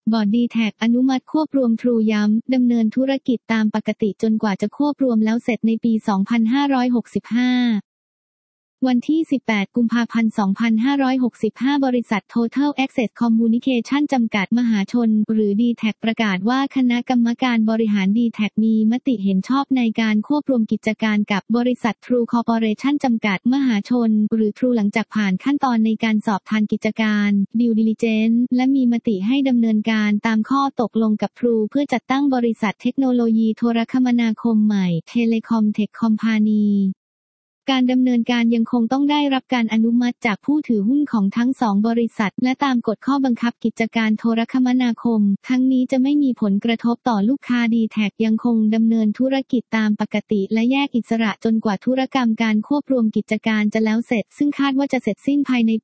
บอร์ด D-Tag อนุมัติควบรวม True ย้ำดำเนินธุรกิจตามปกติจนกว่าจะควบรวมแล้วเสร็จในปี 2565 วันที่ 18 กุมภาพันธ์ 2565 บริษัท Total Access Communication จำกัดมหาชน หรือ D-Tag ประกาศว่าคณะกรรมการบริหาร D-Tag มีมติเห็นชอบในการควบรวมกิจการกับบริษัท True Corporation จำกัดมหาชน หรือ True หลังจากผ่านขั้นตอนในการสอบทานกิจการ Due Diligence และมีมติให้ดำเนินการตามข้อตกลงกับ True เพื่อจัดตั้งบริษัทเทคโนโลยีโทรคมนาคมใหม่ Telecom Tech Companyการดำเนินการยังคงต้องได้รับการอนุมัติจากผู้ถือหุ้นของทั้ง2บริษัทและตามกฎข้อบังคับกิจการโทรคมนาคมทั้งนี้จะไม่มีผลกระทบต่อลูกค้า D-Tag ยังคงดำเนินธุรกิจตามปกติและแยกอิสระจนกว่าธุรกรรมการควบรวมกิจการจะแล้วเสร็จซึ่งคาดว่าจะเสร็จสิ้นภายในปี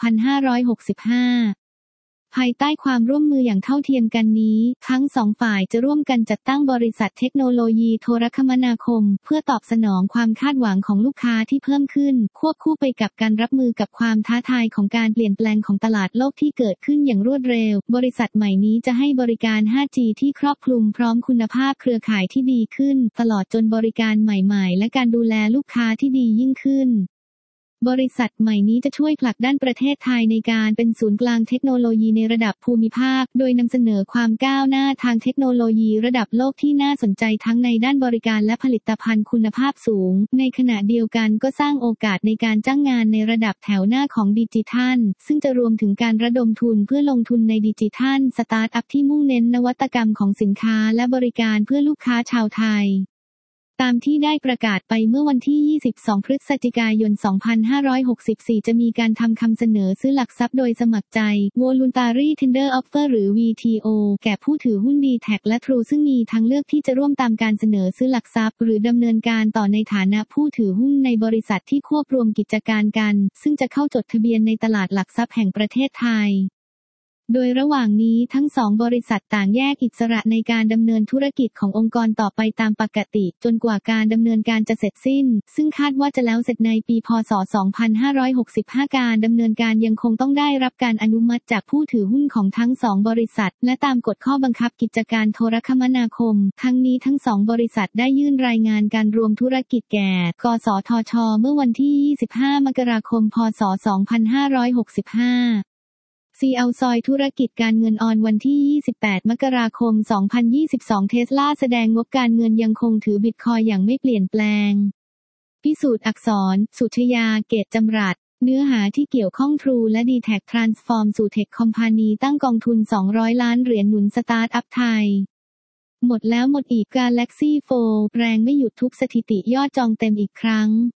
2565ภายใต้ความร่วมมืออย่างเท่าเทียมกันนี้ทั้ง2ฝ่ายจะร่วมกันจัดตั้งบริษัทเทคโนโลยีโทรคมนาคมเพื่อตอบสนองความคาดหวังของลูกค้าที่เพิ่มขึ้นควบคู่ไปกับการรับมือกับความท้าทายของการเปลี่ยนแปลงของตลาดโลกที่เกิดขึ้นอย่างรวดเร็วบริษัทใหม่นี้จะให้บริการ 5G ที่ครอบคลุมพร้อมคุณภาพเครือข่ายที่ดีขึ้นตลอดจนบริการใหม่ๆและการดูแลลูกค้าที่ดียิ่งขึ้นบริษัทใหม่นี้จะช่วยผลักดันประเทศไทยในการเป็นศูนย์กลางเทคโนโลยีในระดับภูมิภาคโดยนำเสนอความก้าวหน้าทางเทคโนโลยีระดับโลกที่น่าสนใจทั้งในด้านบริการและผลิตภัณฑ์คุณภาพสูงในขณะเดียวกันก็สร้างโอกาสในการจ้างงานในระดับแถวหน้าของดิจิทัลซึ่งจะรวมถึงการระดมทุนเพื่อลงทุนในดิจิทัลสตาร์ทอัพที่มุ่งเน้นนวัตกรรมของสินค้าและบริการเพื่อลูกค้าชาวไทยตามที่ได้ประกาศไปเมื่อวันที่ 22 พฤศจิกายน 2564 จะมีการทำคำเสนอซื้อหลักทรัพย์โดยสมัครใจ Voluntary Tender Offer หรือ VTO แก่ผู้ถือหุ้น D-Tag และ True ซึ่งมีทางเลือกที่จะร่วมตามการเสนอซื้อหลักทรัพย์หรือดำเนินการต่อในฐานะผู้ถือหุ้นในบริษัทที่ควบรวมกิจการกันซึ่งจะเข้าจดทะเบียนในตลาดหลักทรัพย์แห่งประเทศไทยโดยระหว่างนี้ทั้ง2บริษัทต่างแยกอิสระในการดำเนินธุรกิจขององค์กรต่อไปตามปกติจนกว่าการดำเนินการจะเสร็จสิ้นซึ่งคาดว่าจะแล้วเสร็จในปีพ.ศ. 2565การดำเนินการยังคงต้องได้รับการอนุมัติจากผู้ถือหุ้นของทั้ง2บริษัทและตามกฎข้อบังคับกิจการโทรคมนาคมทั้งนี้ทั้ง2บริษัทได้ยื่นรายงานการรวมธุรกิจแก่กสทช.เมื่อวันที่ 25 มกราคม พ.ศ. 2565CL ซอยธุรกิจการเงินออนวันที่ 28 มกราคม 2022 เทสลาแสดงงบการเงินยังคงถือบิตคอยน์อย่างไม่เปลี่ยนแปลงพิสูจน์อักษรสุชยาเกตจำรัดเนื้อหาที่เกี่ยวข้อง True และ D-Tag Transform สู่ Tech Company ตั้งกองทุน$200 ล้านหนุนสตาร์ทอัพไทยหมดแล้วหมดอีก Galaxy Fold แรงไม่หยุดทุบสถิติยอดจองเต็มอีกครั้ง